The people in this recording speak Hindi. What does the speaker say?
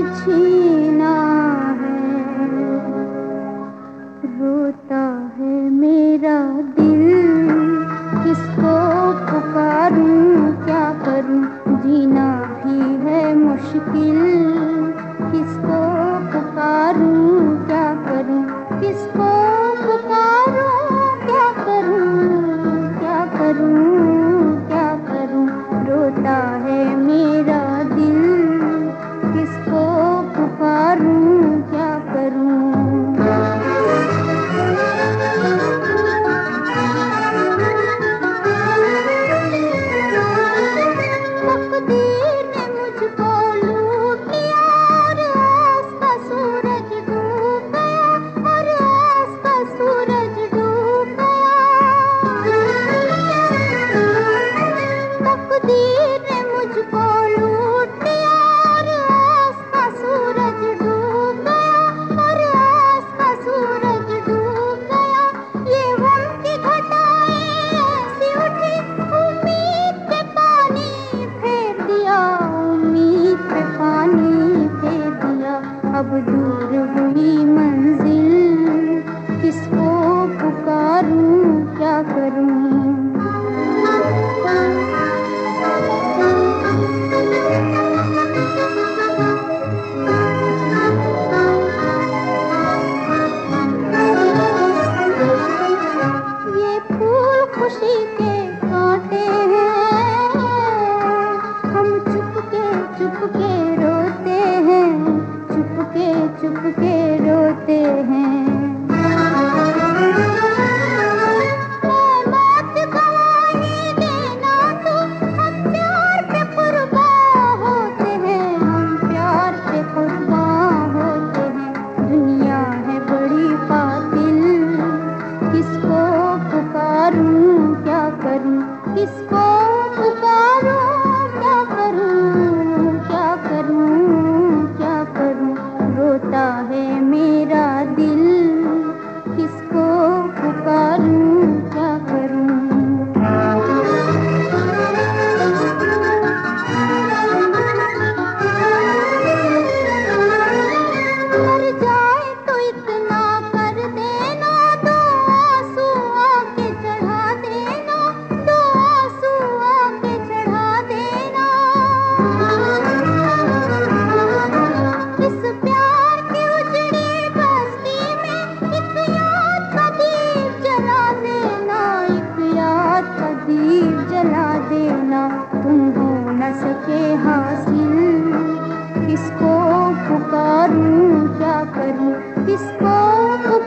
छीना है। रोता है मेरा दिल, किसको पुकारूं क्या करूं, जीना भी है मुश्किल। किसको पुकारूं क्या करूं, किसको पुकारूं क्या करूं, क्या करूं क्या करूं। रोता है मेरा दिल, किसको पुकारूं क्या करूं। तकदीर ने मुझको लूट लिया और आस का सूरज डूब गया, और आस का सूरज डूब गया। तकदीर ने मुझको लूट लिया और आस का सूरज डूब गया, और आस का सूरज डूब गया। ये गम की घटाएं ऐसी उठी, उम्मीद पे पानी फेर दिया, उम्मीद पे पानी फेर दिया। अब दूर हुई मंजिल, किसको पुकारूं क्या करूं। ये फूल खुशी के कांटे हैं, हम चुपके रोते हैं, चुपके रोते हैं। मौत गवाही देना तो, हम प्यार पे कुर्बान होते हैं, हम प्यार पे कुर्बान होते हैं। दुनिया है बड़ी कातिल, किसको पुकारूं क्या करूं, किसको पुकारूं क्या करूं, क्या करूं क्या करूं। रोता है मेरा दिल, किसको पुकारूं क्या करूं। मर जाए तो इतना कर देना, दो आंसू आके चढ़ा देना, दो आंसू आके चढ़ा देना। इस प्यार की उजड़ी बस्ती में एक याद का दीप जला देना, एक याद का दीप जला देना। तुम हो न सके हासिल, किसको पुकारूं क्या करूं, किसको